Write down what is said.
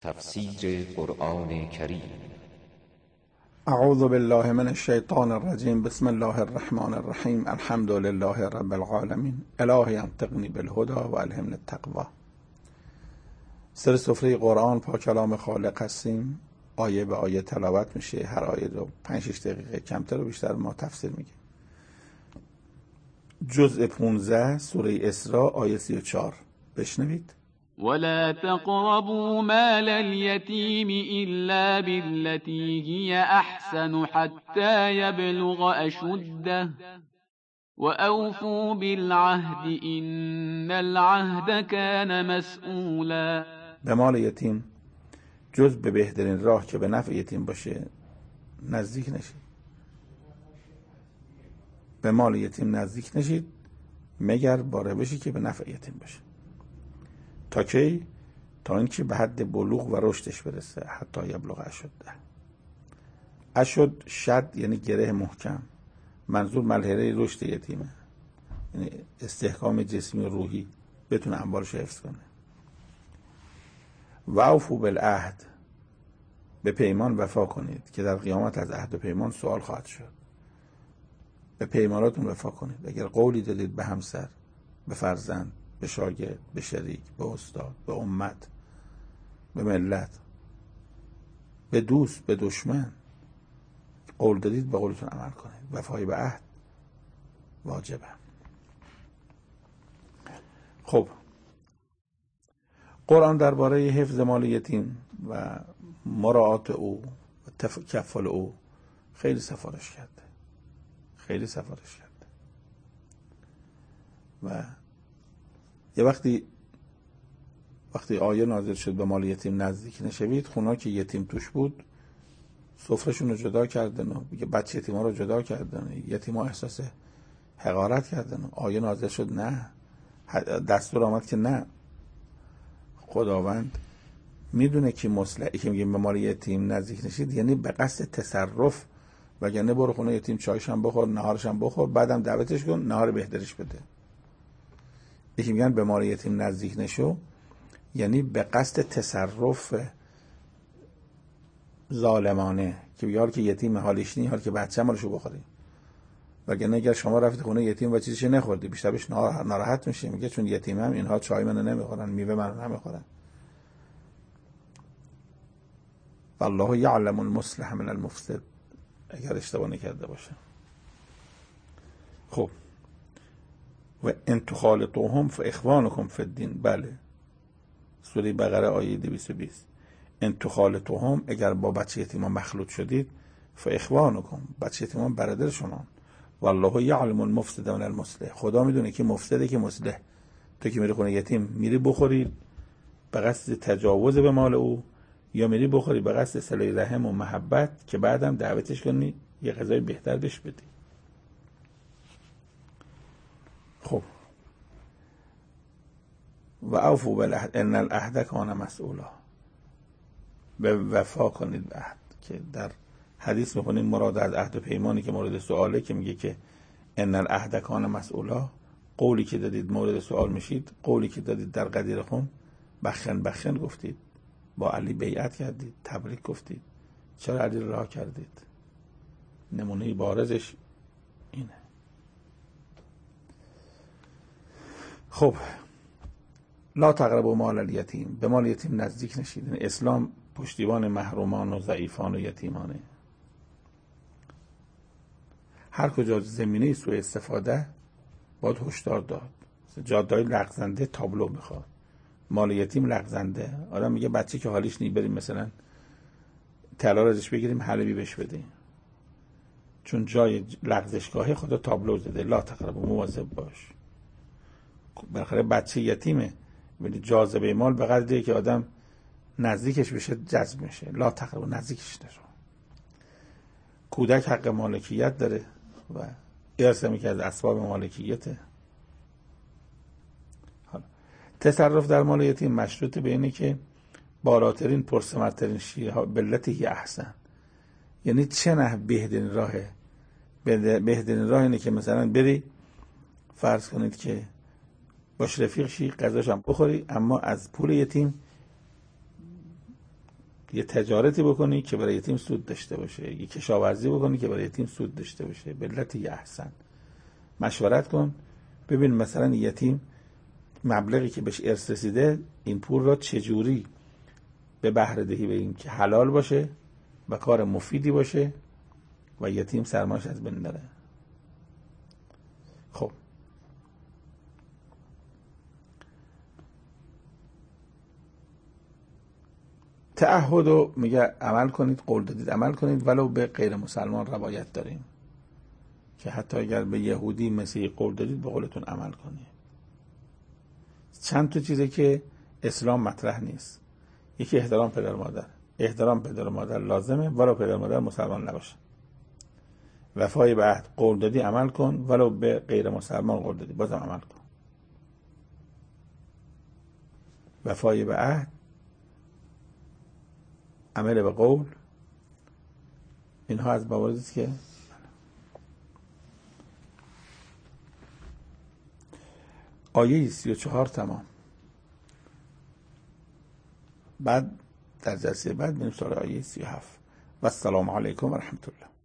تفسیر قرآن کریم. اعوذ بالله من الشیطان الرجیم. بسم الله الرحمن الرحیم. الحمد لله رب العالمین. الهی انطقنی بالهدى و الهمنی التقوی. سر سفره قرآن پاک کلام خالق هستیم. آیه به آیه تلاوت میشه. هر آیه رو 5-6 دقیقه، کمتر و بیشتر ما تفسیر میگیم. جزء 15 سوره اسراء آیه 34 بشنوید. ولا تقربوا مال اليتيم إلا بالتي هي أحسن حتى يبلغ أشده وأوفوا بالعهد إن العهد كان مسئولا. به مال یتیم جز به بهترین راه که به نفع یتیم باشه نزدیک نشید. به مال یتیم نزدیک نشید مگر با روشی که به نفع یتیم باشه. تا کی؟ تا اینکه به حد بلوغ و رشدش برسه. حتی یبلغ اشده. اشد شد یعنی گره محکم. منظور ملحره رشد یتیمه، یعنی استحکام جسمی و روحی، بتونه اموالش حفظ کنه. و اوفوا بالعهد، به پیمان وفا کنید که در قیامت از عهد و پیمان سوال خواهد شد. به پیماناتون وفا کنید. اگر قولی دادید به همسر، به فرزند، به شاگرد، به شریک، به استاد، به امت، به ملت، به دوست، به دشمن، قول دادید به قولتون عمل کنید. وفای به عهد واجبه. خب، قرآن درباره حفظ مال یتیم و مراعات او و تکفل او خیلی سفارش کرده. و یه وقتی آیه نازل شد به مال یتیم نزدیک نشوید، خونا که یتیم توش بود سفرشون رو جدا کردن و بچه یتیم ها رو جدا کردن. یتیم ها احساس حقارت کردن. آیه نازل شد نه، دستور آمد که نه. خداوند میدونه که مصلحه که میگه به مال یتیم نزدیک نشید یعنی به قصد تصرف، وگرنه برو خونه یتیم چایش هم بخور، نهارش هم بخور، بعدم دعوتش کن نهار بهترش بده. یکی میگن به مال یتیم نزدیک نشو یعنی به قصد تصرف ظالمانه، که بیار که یتیم حالش نی، حال که بچه مالشو بخوری. وگرنه اگر شما رفتید خونه یتیم و چیزش نخوردی، بیشتر بهش ناراحت میشه. میگه چون یتیمم اینها چای منو نمیخورن، میوه منو نمیخورن. والله یعلم المصلح من المفسد، اگر اشتباه نکرده باشه. خب، و ان تخالطوهم فاخوانکم فی الدین. بله، سوره بقره آیه 220. ان تخالطوهم، اگر با بچه یتیمان مخلوط شدید، فاخوانکم، بچه یتیمان برادر شما. والله یعلم المفسد من المصلح، خدا میدونه که مفسده که مصلح. تو که میری خونه یتیم میری بخوری به قصد تجاوز به مال او، یا میری بخوری به قصد صله رحم و محبت که بعدم دعوتش کنی یه غذای بهتر بهش بدی. خب، و اوفوا بالعهد ان العهد کان مسئولا، به وفا کنید به عهد. که در حدیث میخونیم مراد از عهد و پیمانی که مورد سواله، که میگه که ان العهد کان مسئولا، قولی که دادید مورد سوال میشید. قولی که دادید در غدیر خم بخن گفتید، با علی بیعت کردید، تبریک گفتید. چرا علی رها کردید؟ نمونه بارزش اینه. خب، لا تقربوا مال الیتیم، به مال یتیم نزدیک نشید. یعنی اسلام پشتیبان محرومان و ضعیفان و یتیمانه. هر کجا زمینه سوء استفاده باید هشدار داد. جاده‌های لغزنده تابلو میخواد. مال یتیم لغزنده، آدم میگه بچه که حالیش نی، بریم مثلا طلا ازش بگیریم حلبی بهش بدیم، چون جای لغزشگاهی خدا تابلو زده. لا تقربوا، مواظب باش. بالاخره بچه یتیمه، ولی جاذبه مال به قدری که آدم نزدیکش بشه جذب میشه. لا تقربوا، نزدیکش نشو. کودک حق مالکیت داره و ارث که از اسباب مالکیته. حالا تصرف در مال یتیم مشروط به اینه که بالاترین پرثمرترین شیء بلتی احسن، یعنی چه نه بهترین راهه. بهترین راه اینه که مثلا بری فرض کنید که باش رفیق شی، غذاش هم بخوری، اما از پول یتیم یه تجارتی بکنی که برای یتیم سود داشته باشه، یه کشاورزی بکنی که برای یتیم سود داشته باشه، باللتی احسن. مشورت کن ببین مثلا یتیم مبلغی که بهش ارث رسیده این پول را چجوری به بهره دهی بدیم که حلال باشه و کار مفیدی باشه و یتیم سرمایش از بین نره. خب تعهد میگه عمل کنید، قول دادید عمل کنید ولو به غیر مسلمان روایت داریم که حتی اگر به یهودی مسیحی قول دادید به قولتون عمل کنید. چند تا چیزی که اسلام مطرح نیست. یکی احترام پدر مادر. احترام پدر مادر لازمه ولو پدر مادر مسلمان نباشه. وفای به عهد، قول دادی عمل کن ولو به غیر مسلمان قول دادی بازم عمل کن. وفای به عهد، عمل به قول، اینها از مواردی است که آیه 34 تمام. بعد در جلسه بعد بریم سراغ آیه 37. و السلام علیکم و رحمت الله.